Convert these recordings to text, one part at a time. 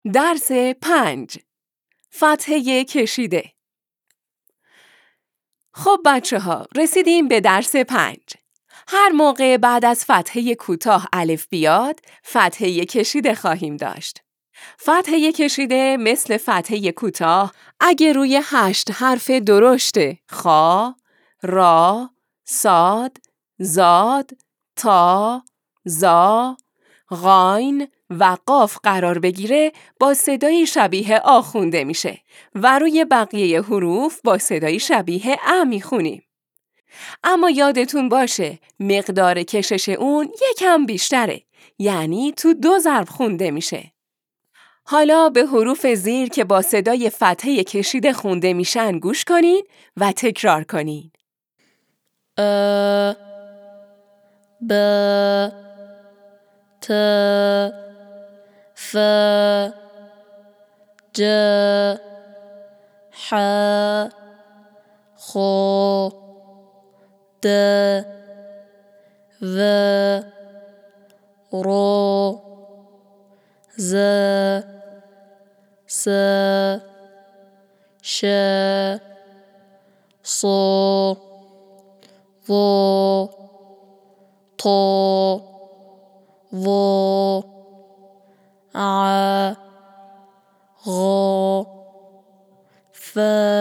درس 5. فتحه کشیده. خب بچه ها، رسیدیم به درس 5. هر موقع بعد از فتحه کوتاه الف بیاد، فتحه کشیده خواهیم داشت. فتحه کشیده مثل فتحه کوتاه اگه روی 8 حرف درشت خا، را، صاد، زاد، تا، زا، غاین و قاف قرار بگیره با صدای شبیه آ خونده میشه و روی بقیه حروف با صدای شبیه ا میخونیم. اما یادتون باشه مقدار کشش اون یکم بیشتره، یعنی تو 2 ضرب خونده میشه. حالا به حروف زیر که با صدای فتحه کشیده خونده میشن گوش کنین و تکرار کنین. ب ت ف ج ح خ د و ر ز س ش ص و ط و ع غ ف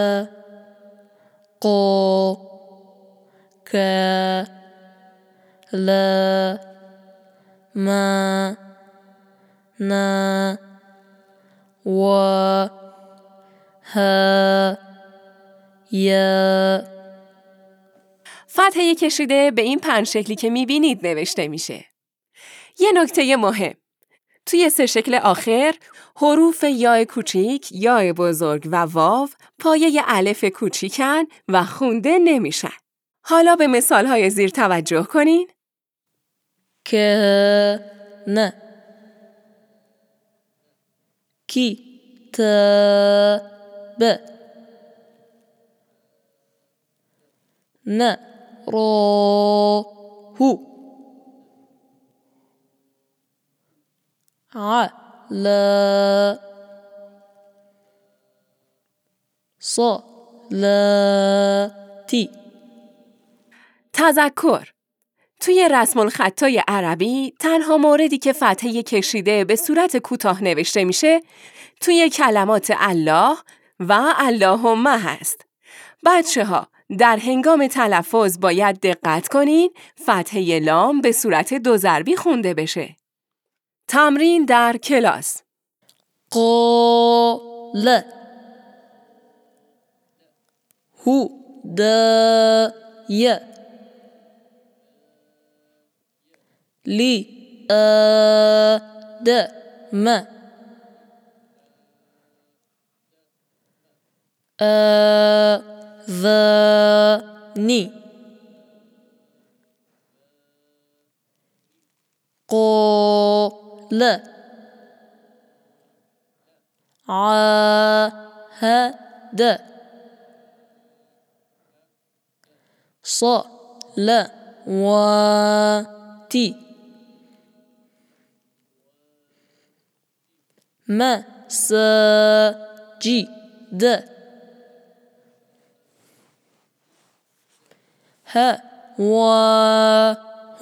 ق ک ل م ن و ه ی. فتحه کشیده به این 5 شکلی که میبینید نوشته میشه. یه نکته مهم، توی 3 شکل آخر حروف یا کوچیک، یا بزرگ و واو پایه الف کوچیکن و خونده نمیشن. حالا به مثالهای زیر توجه کنین. که نه کی ت ب نه رو هو ع ل ص ل تی. تذکر: توی رسم الخطای عربی تنها موردی که فتحه کشیده به صورت کوتاه نوشته میشه توی کلمات الله و اللهم هست. بچه ها در هنگام تلفظ باید دقت کنین فتحه لام به صورت 2 ضربی خونده بشه. تمرین در کلاس. قال هدايا لآدم آذاني قال عاهد صلواتي مساجد هواه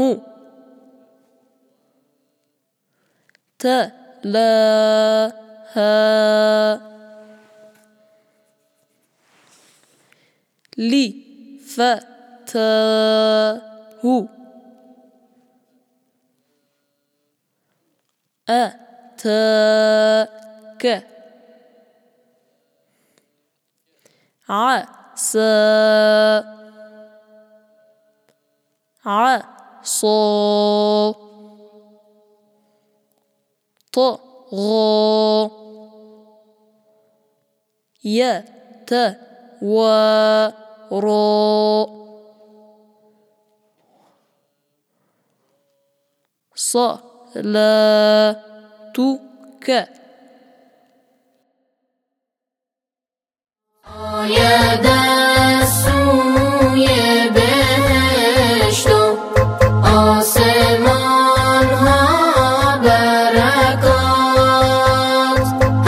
تلاها لفتاه أتاك عسى عصا طغى يتوارى صلاتك. سوی بهشت و آسمان ها برکات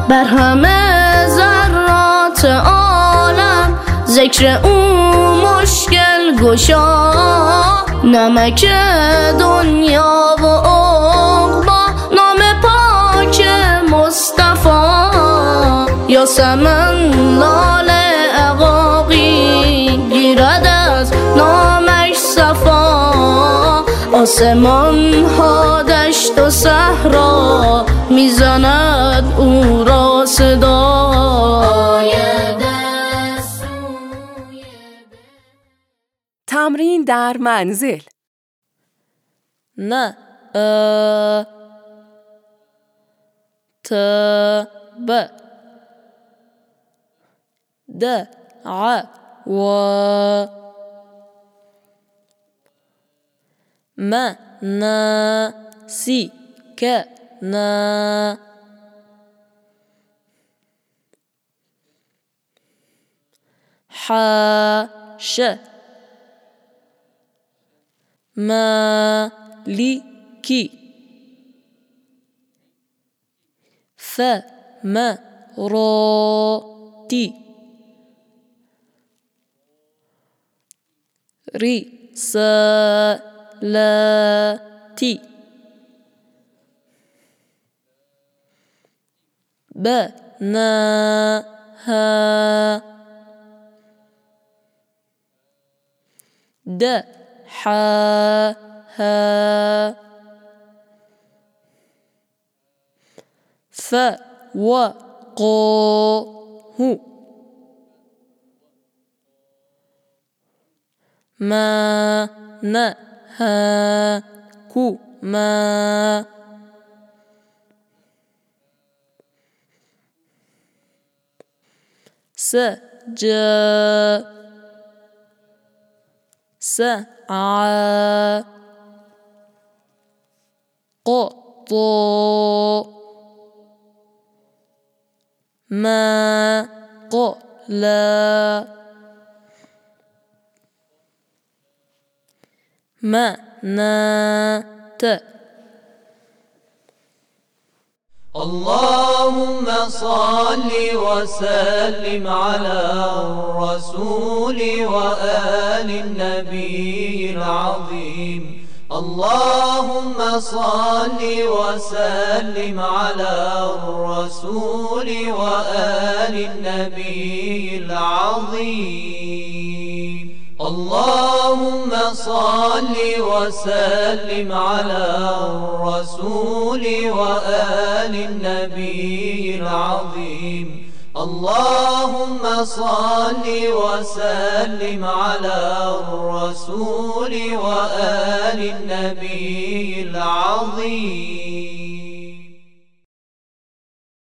بر همه ذرات عالم ذکر او مشکل گشا. نمک دنیا و عقبا نام پاک مصطفی. یاسمن لال عقاقی گیرد از نامش صفا. آسمان ها دشت و صحرا میزند او را صدا. تمرین در منزل. نه ت ب د ع و م ن سی ک ن ح ش مالکی ثمراتی رسالتی بناها دحاها فوقاه ما نهاكما سجى سعى قطى ما قلا منات. اللهم صل وسلم على الرسول وآل النبي العظيم. اللهم صل وسلم على الرسول وآل النبي العظيم. اللهم صل وسلم على الرسول وآل النبي العظيم. اللهم صل وسلم على الرسول وآل النبي العظيم.